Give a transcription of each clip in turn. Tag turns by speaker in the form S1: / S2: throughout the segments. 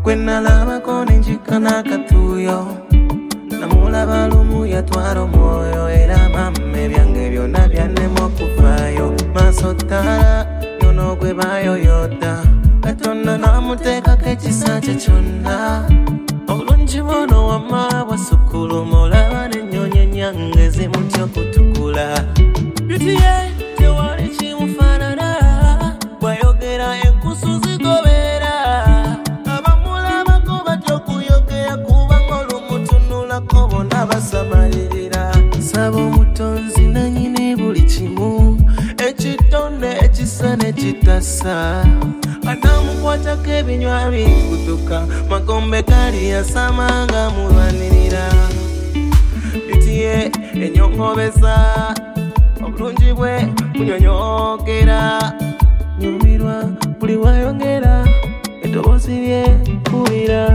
S1: Kwenalabako nenjikana katuyo namulaba lumu yatwala omwoyo era mamme byange byonna byannema okuvaayo maaso ttaala yono gwe bayoyodda Katonda namuteekako ekisa kye kyonna obulungi buno wamma bwasukkuluma olaba n'ennyonyi ennyange zimutya okutukula Beauty ye tewali kimufaanana bw'ayogera enkusu zigobeera abamulabako batya okuyogera kubanga olumutunulako bonna basamalirira saba omutonzi nannyini buli kimu ekitonde ekisa n'ekitasa anamukwatako ebinywa bikutuka magombe gali yasamanga mulwanirira Beauty ye enyongobeza obulungi bwe bunyonyogera nyumirwa buli wayongera eddoboozi lye mpulira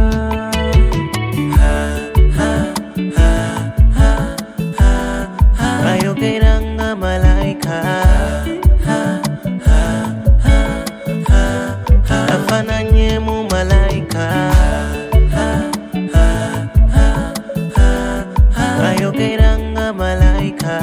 S1: ayogera nga malayika afananyemu malayika ayogera nga malayika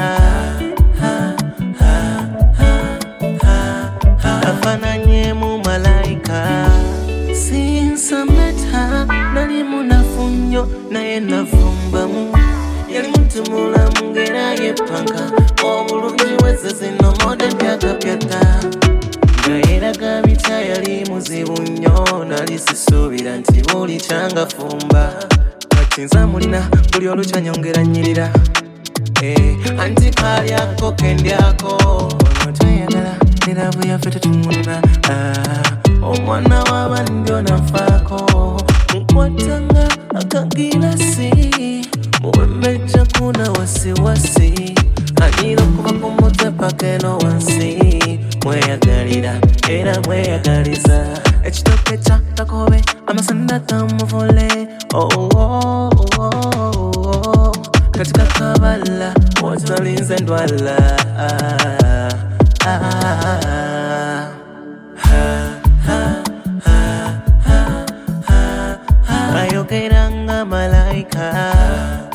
S1: afananyemu malayika sinsameta nali munafu nnyo naye navumbamu yali muntu mulamu ng'era yepanka obulungi bwezze zino mode byakapyata nga yeraga bitya yali muzibu nnyo nali sisuubira nti buli kyangafumba kati nza mulina buli olukya nyongera nnyirira anti kalyako kendyako ono tweyagala neravu yaffe tetumulina omwana w'abandi onanfaako mukwatanga akagirasi muwembeja kuna wasiwasi anyira okubako mutepaka eno wansi mweyagalira era mweyagaliza ekitoke kya kakobe amasanda gamuvule katika kabala watalinze ndwala ayogera nga malayika